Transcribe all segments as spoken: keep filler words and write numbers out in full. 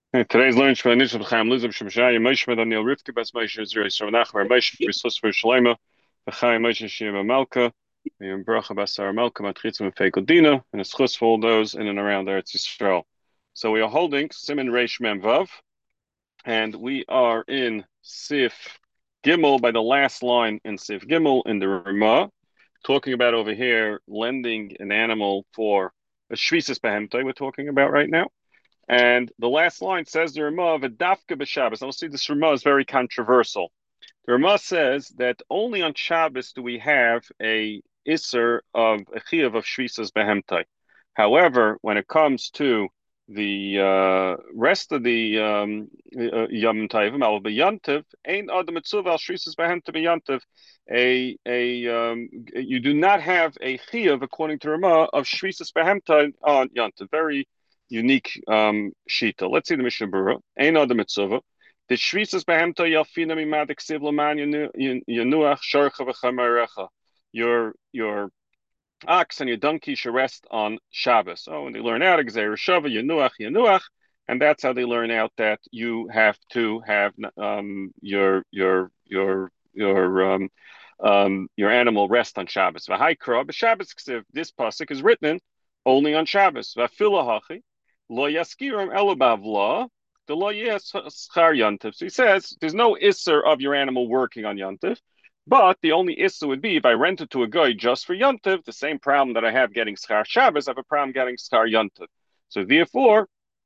Hey, today's lunch for Nishal Chaim Lizab Shemshaya Moshe Daniel Rivka Bas Moshe Zeri Sarnachmer Moshe Risus for Shalema Chaim Moshe Shema Malka and Bracha Basar Malka Matritzim and Fekodina and a schus for all those in and around Eretz Yisrael. So we are holding Siman Reish Mem Vav, and we are in Sif Gimel by the last line in Sif Gimel in the Ramah, talking about over here lending an animal for a Shvisis Behemtai we're talking about right now. And the last line says the Ramah V'dafka b'Shabbos. I'll see this Ramah is very controversial. The Ramah says that only on Shabbos do we have a Isser of a Chiyuv of Shvisas Behemtai. However, when it comes to the uh, rest of the um, uh, Yom Tovim, al b'Yantiv, ain't Adam Mitzuv al Shvisas Behemtai b'Yantiv. A a um, you do not have a Chiyuv according to Ramah of Shvisas Behemtai on Yantiv. Very unique um, shita. Let's see the Mishnah Berurah. Ein Adam Mitzuv. The shvisas behemto yalfina mimadik sivlaman yanuach sharcha v'chamarecha. Your your ox and your donkey should rest on Shabbos. Oh, and they learn out Gzeir Shava yanuach yanuach, and that's how they learn out that you have to have um, your your your your um, um, your animal rest on Shabbos. V'haikra b'Shabbos ksiv. This pasuk is written only on Shabbos. V'afilahachi lo yaskiram elabavla. The law, yes, schar yantiv. So he says there's no isser of your animal working on yantiv, but the only isser would be if I rent it to a guy just for yantiv. The same problem that I have getting schar Shabbos, I have a problem getting schar yantiv. So therefore,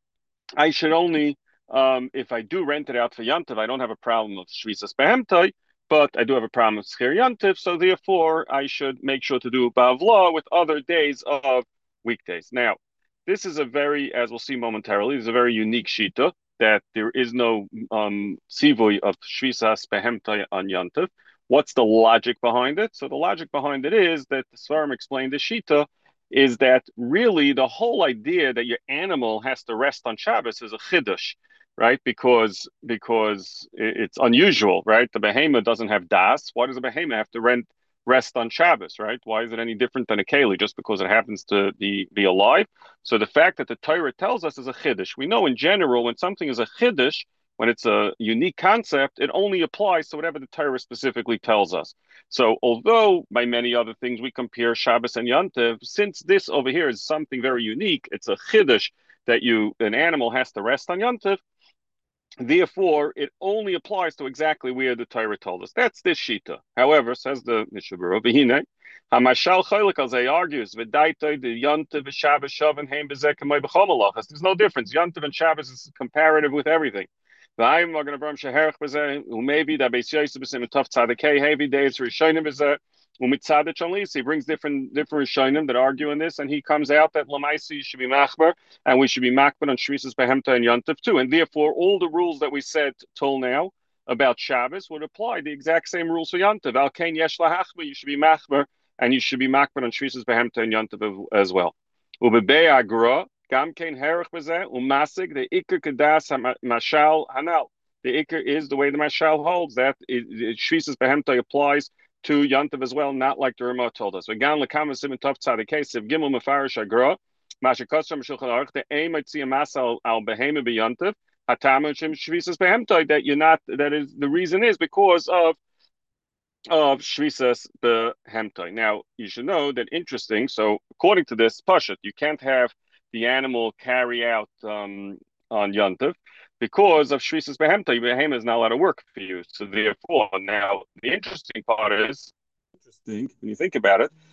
I should only, um, if I do rent it out for yantiv, I don't have a problem of shvisas behemtai, but I do have a problem of schar yantiv. So therefore, I should make sure to do bavla with other days of weekdays. Now, this is a very, as we'll see momentarily, this is a very unique shita that there is no um sivoy of shvisas behemtai on yantiv. What's the logic behind it? So the logic behind it is that the Svarim explained the shita is that really the whole idea that your animal has to rest on Shabbos is a chiddush, right? Because because it's unusual, right? The behemoth doesn't have das. Why does a behemoth have to rent rest on Shabbos, right? Why is it any different than a keli just because it happens to be be alive? So the fact that the Torah tells us is a chiddush. We know in general when something is a chiddush, when it's a unique concept, it only applies to whatever the Torah specifically tells us. So, although by many other things we compare Shabbos and Yantiv, since this over here is something very unique, it's a chiddush that you an animal has to rest on Yantiv. Therefore, it only applies to exactly where the Torah told us. That's this shita. However, says the Mishnah Berurah, Hamashal Chaylik as he argues, V'daitoi the Yantiv Shabbos Shavan Haim Bezekamay B'chomalachas. There's no difference. Yantiv and Shabbos is comparative with everything. V'ayim are going to bring Sheherach Bezeh, who maybe that Beis Yosef B'sim Tov Tzadikei Heavy Days Rishonim Bezeh. Umitzadet Shalisi, he brings different different Rishonim that argue in this, and he comes out that Lamaisi should be machbar, and we should be makbar on Shvisas Behemta and Yontif too. And therefore, all the rules that we said till now about Shabbos would apply the exact same rules for Yontif. Al Kain Yesh Lahachba, you should be machbar, and you should be makbar on Shvisas Behemta and Yontif as well. Ubebe Agra, Gam Kain Herach Bezeh, Umasig, the Iker Kedas Mashal Hanal. The Iker is the way the Mashal holds that Shvisas Behemta applies to Yantiv as well, not like the Ramah told us. Again, Lakama Simon Tov Tzadikei Siv Gimel Mefarish Agra, Masha Kosram Shulchan Aruch, the aim at see a masal al behema beyantiv, Hatama Shim Shvisas Behemtoi, that you're not, that is, the reason is because of of Shvisas Behemtoi. Now, you should know that interesting, so according to this, Pashat, you can't have the animal carry out um, on Yantiv because of Shvisas Behemtoi. Behema is not allowed to work for you. So therefore, now, the interesting part is, interesting, when you think about it,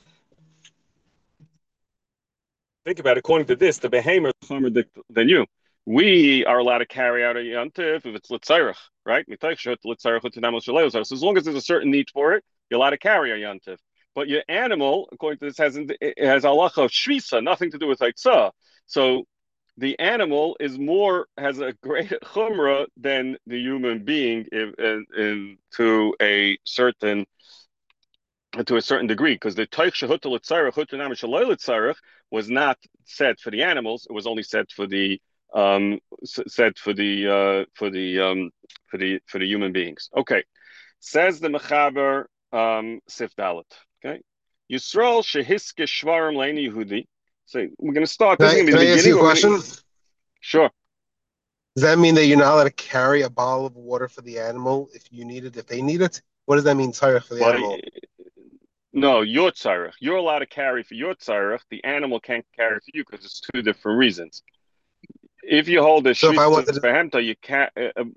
think about it, according to this, the behemoth is more than you. We are allowed to carry out a yantif if it's litzarech, right? So as long as there's a certain need for it, you're allowed to carry a yantif. But your animal, according to this, has it has halacha of shvisa, nothing to do with itzah. So the animal is more has a greater chumrah than the human being in, in, in, to a certain to a certain degree, because the Taich Shehut Litzarech, Hutanam Shaloi Litzarech was not said for the animals; it was only said for the um said for the uh for the um for the for the human beings. Okay, says the Mechaber um Sif Dalet. Okay, Yisrael Shehiske Shvarim Leini Yehudi. So we're going to start. Can This is I, going to can be I the ask you beginning. a We're going to question? sure. Does that mean that you're not allowed to carry a bottle of water for the animal if you need it, if they need it? What does that mean, tzarech for the Well, animal? no, your tzarech. You're allowed to carry for your tzarech. The animal can't carry for you because it's two different reasons. If you hold a So if I wanted shvius to, behemta, you can't. Uh, uh,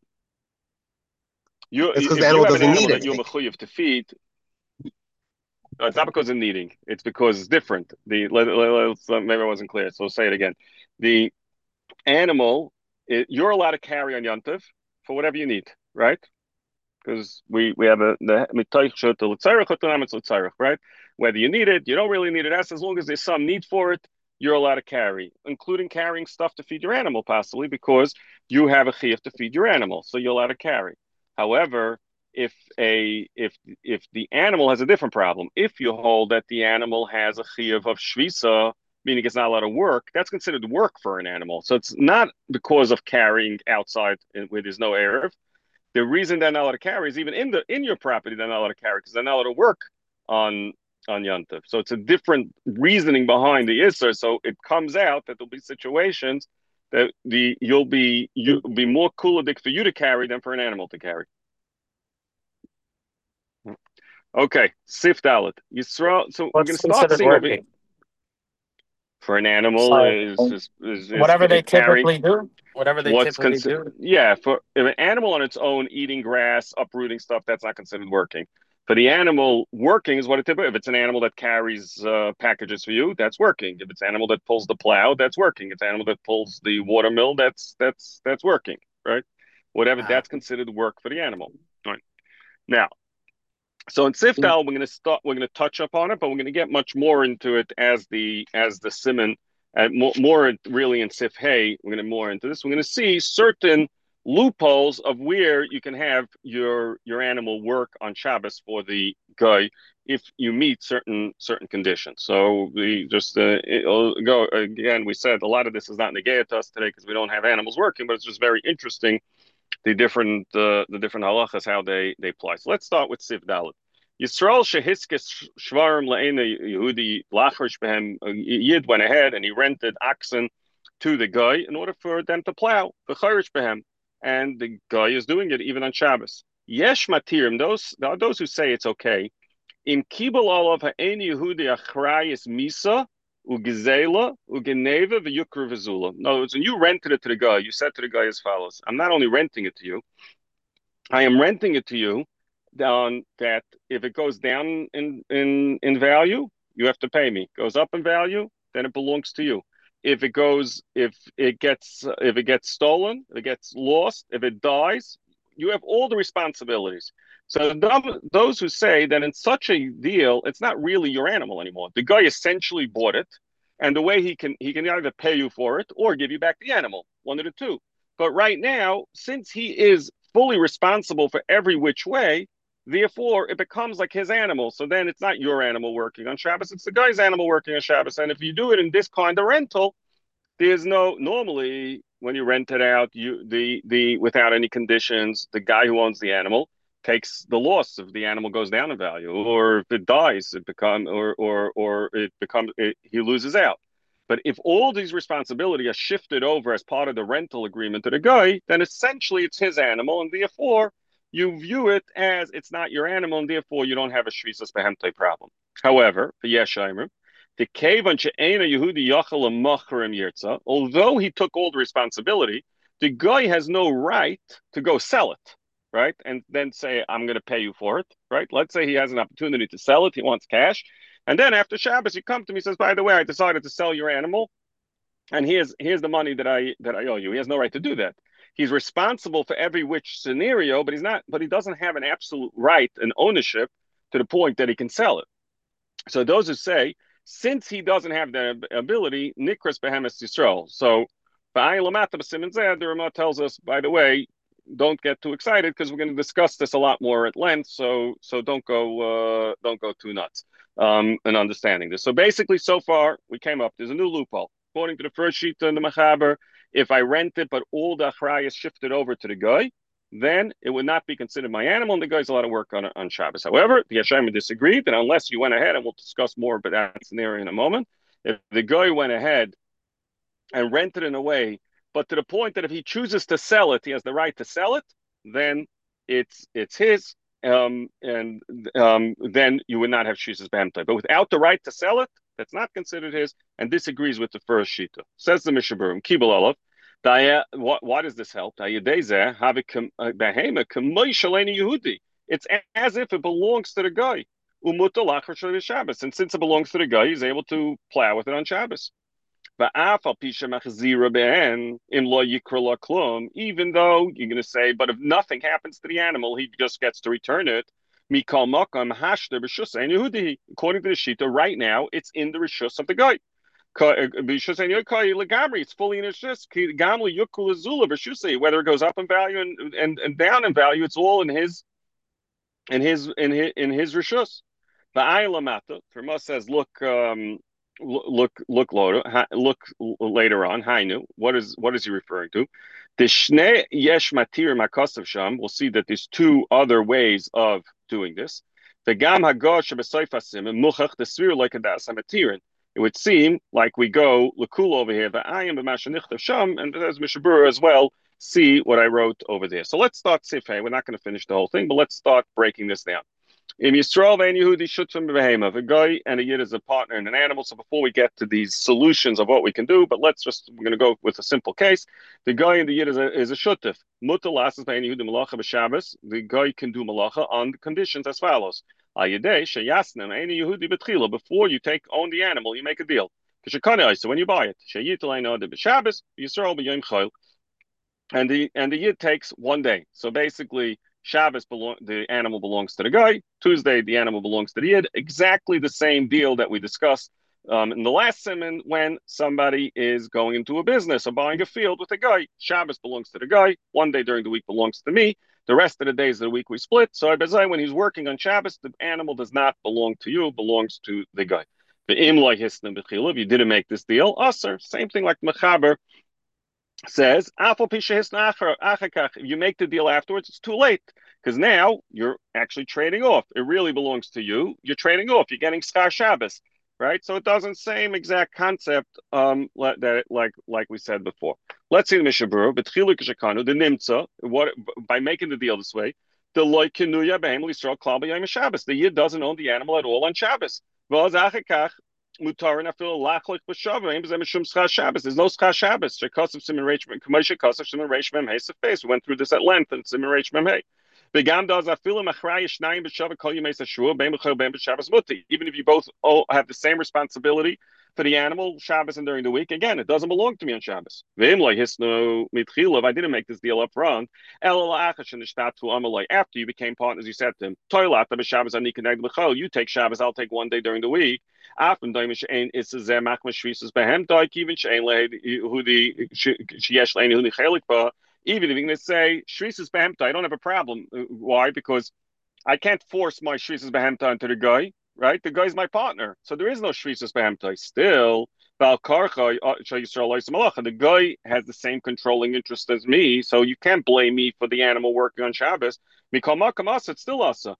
you it's because the if you animal have an doesn't animal need that you're anything. mechuyev to feed, uh, it's not because of needing. It's because it's different. The let, let, let's, uh, maybe I wasn't clear, so I'll say it again. The animal, it, you're allowed to carry on yontif for whatever you need, right? Because we we have a the mitoich to l'tzarech, right? Whether you need it, you don't really need it. As as long as there's some need for it, you're allowed to carry, including carrying stuff to feed your animal, possibly because you have a chiyuv to feed your animal, so you're allowed to carry. However, if a if if the animal has a different problem, if you hold that the animal has a chiyuv of shvisa, meaning it's not allowed to work, that's considered work for an animal. So it's not because of carrying outside where there's no air. The reason they're not allowed to carry is even in the in your property they're not allowed to carry because they're not allowed to work on on Yantif. So it's a different reasoning behind the Isser. So it comes out that there'll be situations that the you'll be you'll be more kuladik for you to carry than for an animal to carry. Okay, Sif Dalit. Yisrael. So we're going What's to start considered seeing over working? for an animal So is is is, is, whatever they is carrying. typically do, whatever they What's typically considered? do. Yeah, for if an animal on its own eating grass, uprooting stuff, that's not considered working. For the animal, working is what it typically. If it's an animal that carries uh, packages for you, that's working. If it's an animal that pulls the plow, that's working. If it's an animal that pulls the water mill, that's that's that's working, right? Whatever Uh, that's considered work for the animal. Right now, so in Siftal, we're going to start. We're going to touch upon it, but we're going to get much more into it as the as the simon, uh, more, more really in Sif Hey. We're going to more into this. We're going to see certain loopholes of where you can have your your animal work on Shabbos for the guy if you meet certain certain conditions. So we just uh, go again. We said a lot of this is not negated to us today because we don't have animals working, but it's just very interesting the different uh, the different halachas how they they apply. So let's start with Siv Dalit. Yisrael shehiskes shvarim le'ena Yehudi lachrish behem. Yid went ahead and he rented oxen to the guy in order for them to plow the chayrish behem, and the guy is doing it even on Shabbos. Yesh matirim. Those those who say it's okay. In kibul olav ha'en Yehudi achrayis misa ugezela ugeneva v'yukra v'zula. In other words, when you rented it to the guy, you said to the guy as follows: "I'm not only renting it to you, I am renting it to you down that if it goes down in in in value, you have to pay me. Goes up in value, then it belongs to you. If it goes, if it gets, if it gets stolen, if it gets lost, if it dies, you have all the responsibilities. So those who say that in such a deal, it's not really your animal anymore. The guy essentially bought it, and the way he can he can either pay you for it or give you back the animal, one of the two. But right now, since he is fully responsible for every which way, therefore it becomes like his animal. So then it's not your animal working on Shabbos, it's the guy's animal working on Shabbos. And if you do it in this kind of rental, there's no normally when you rent it out, you the the without any conditions, the guy who owns the animal takes the loss if the animal goes down in value, or if it dies, it become or or or it becomes it, he loses out. But if all these responsibility are shifted over as part of the rental agreement to the guy, then essentially it's his animal, and therefore you view it as it's not your animal, and therefore you don't have a shvisas behemte problem. However, for Yeshaimer, the Kevan She'ena Yehudi Yachal Machrim Yirtza, although he took all the responsibility, the guy has no right to go sell it, right? And then say, I'm going to pay you for it, right? Let's say he has an opportunity to sell it, he wants cash. And then after Shabbos, you come to me and says, by the way, I decided to sell your animal, and here's here's the money that I that I owe you. He has no right to do that. He's responsible for every which scenario, but he's not, but he doesn't have an absolute right and ownership to the point that he can sell it. So those who say, since he doesn't have the ability, Nikras Behemoth Yisrael. So the Ramah tells us, by the way, don't get too excited because we're going to discuss this a lot more at length. So so don't go uh, don't go too nuts um, in understanding this. So basically, so far we came up. There's a new loophole according to the first sheet in the Machaber. If I rent it, but all the achrayas is shifted over to the guy, then it would not be considered my animal, and the guy's a lot of work on on Shabbos. However, the Yeshayim disagreed, and unless you went ahead, and we'll discuss more about that scenario in a moment, if the guy went ahead and rented in a way but to the point that if he chooses to sell it, he has the right to sell it, then it's it's his, um, and um, then you would not have shvisas behemtai. But without the right to sell it, that's not considered his, and this agrees with the first shita. Says the Mishaburim, Kibul Olav. What, why does this help? It's as if it belongs to the guy. And since it belongs to the guy, he's able to plow with it on Shabbos. Even though you're going to say, but if nothing happens to the animal, he just gets to return it. According to the Shita, right now, it's in the Rishus of the guy. It's fully in its just whether it goes up in value and, and, and down in value, it's all in his in his in his in his rishus. The Aylamata Firma says, look, um, look, look, look, look later on. Hainu, what is what is he referring to? The Shne Yesh Matir Makasav Sham. We'll see that there's two other ways of doing this. The Gam Hagosh B'Seifasim and Muchach the Svir like a Das Hamatirin. It would seem like we go Lakul over here, the Ayam B'Mashanichtav Sham, and there's Mishabura as well. See what I wrote over there. So let's start Sifhei. We're not going to finish the whole thing, but let's start breaking this down. In Yisrael, and Yehudi Shutzim Behema, a guy and a yid is a partner in an animal. So before we get to these solutions of what we can do, but let's just we're going to go with a simple case. The guy and the yid is a is a shutif. Mutal asas be'en Yehudi malacha b'Shabbos. The guy can do malacha on the conditions as follows: Ayidei sheyasnem any Yehudi betchila. Before you take own the animal, you make a deal. So when you buy it, sheyitel eino de b'Shabbos Yisrael b'yom chol, and the and the yid takes one day. So basically, Shabbos belong, the animal belongs to the guy. Tuesday, the animal belongs to the yid. Exactly the same deal that we discussed um, in the last simon when somebody is going into a business or buying a field with a guy. Shabbos belongs to the guy. One day during the week belongs to me. The rest of the days of the week we split. So when he's working on Shabbos, the animal does not belong to you, belongs to the guy. The imlay hisna b'chila, if you didn't make this deal, aser, same thing like Mechaber says, if you make the deal afterwards, it's too late because now you're actually trading off. It really belongs to you. You're trading off. You're getting schar Shabbos, right? So it doesn't same exact concept um, that like like we said before. Let's see the Mishabur, but the nimtza. What by making the deal this way, the loy kinuya behem l'Yisrael klal b'yom Shabbos. The yid doesn't own the animal at all on Shabbos. Mutarin afil lachlik b'shavim b'zeh mishum schar Shabbos. There's no schar Shabbos. Shekasav simin reish k'moshe kasav simin reish mem hey sefes. We went through this at length in simin reish mem hey. The gam does afil machraya shnayim b'shavim kol yemei sashua bein b'chol bein b'Shabbos muti. Even if you both all have the same responsibility for the animal Shabbos and during the week, again, it doesn't belong to me on Shabbos. V'im like hisnu mitchila. If I didn't make this deal up front, el la'achash in the shtat to amalei. After you became partners, you said to him, toilata b'Shabbos ani keneged b'chol. You take Shabbos, I'll take one day during the week. Even if you're going to say shvisas behemta, I don't have a problem. Why? Because I can't force my shvisas behemta onto the guy, right? The guy's my partner, so there is no shvisas behemta. Still, the guy has the same controlling interest as me, so you can't blame me for the animal working on Shabbos. It's still asa.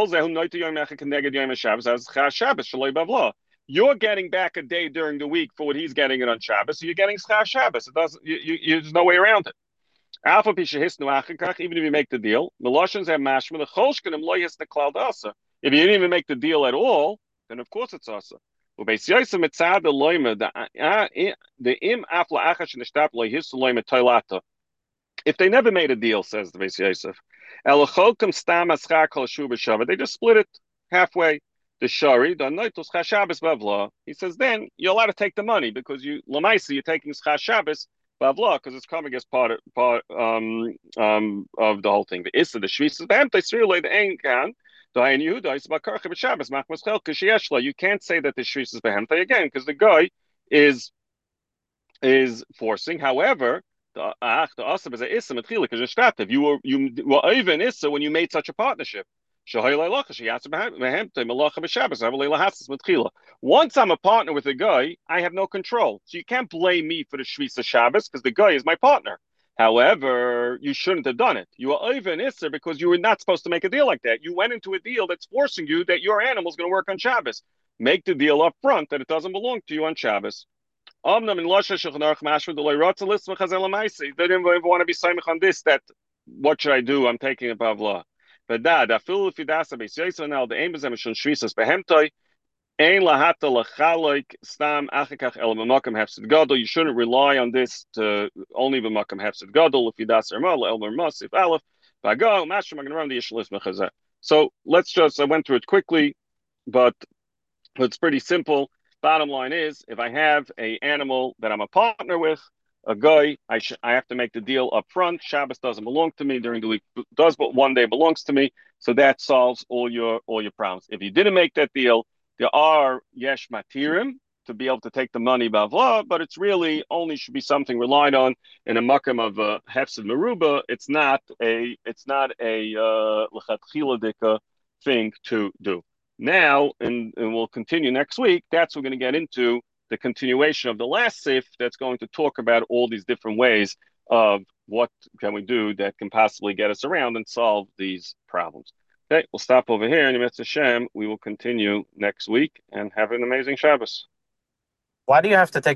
You're getting back a day during the week for what he's getting it on Shabbos, so you're getting schar Shabbos. It doesn't. You, you, you, there's no way around it. Even if you make the deal, if you didn't even make the deal at all, then of course it's asa. If they never made a deal, says the Beis Yosef, they just split it halfway. The Shari, the Noitus Shabbos Bavla, he says, then you're allowed to take the money because you Lamaisi, you're taking Schar Shabbos Bavla because it's coming as part of, part um um of the whole thing. The Issa, the Shvis, the Emte Srila, the Enkan, the Hayin Yehuda, is Bakarcha Shabbos, Machmas Chelka Shieshla. You can't say that the Shvis is Behemte again because the guy is is forcing. However, the Ach, the Asab is a Issa Metchilik is a You were you were even Issa when you made such a partnership. Once I'm a partner with a guy, I have no control. So you can't blame me for the Shvisa Shabbos because the guy is my partner. However, you shouldn't have done it. You are over an Isser because you were not supposed to make a deal like that. You went into a deal that's forcing you that your animal is going to work on Shabbos. Make the deal up front that it doesn't belong to you on Shabbos. Omnam in Losha Shulchan Aruch Mashma D'Loi Rotza Lismach Hazel Lamaisi. They didn't even want to be samich on this. That what should I do? I'm taking a Pavla. But that I feel if you das a base Yisrael now the aim is Emishon Shvisas Behemtoi. Ein lahata lachaloik stam achikach el b'makam hefsid gadol. You shouldn't rely on this to only b'makam hefsid gadol. If you das ermal el mermas if aleph bago mashma going around the yishalis mechazeh. So let's just I went through it quickly, but it's pretty simple. Bottom line is, if I have a animal that I'm a partner with, a guy, I sh- I have to make the deal up front. Shabbos doesn't belong to me during the week, does but one day belongs to me. So that solves all your all your problems. If you didn't make that deal, there are yesh matirim to be able to take the money bavla, but it's really only should be something relied on in a makam of a hefsid meruba. It's not a it's not a lechatchila thing to do. Now, and, and we'll continue next week, that's we're going to get into the continuation of the last sif that's going to talk about all these different ways of what can we do that can possibly get us around and solve these problems. Okay, we'll stop over here. And Mitzvah Hashem, we will continue next week and have an amazing Shabbos. Why do you have to take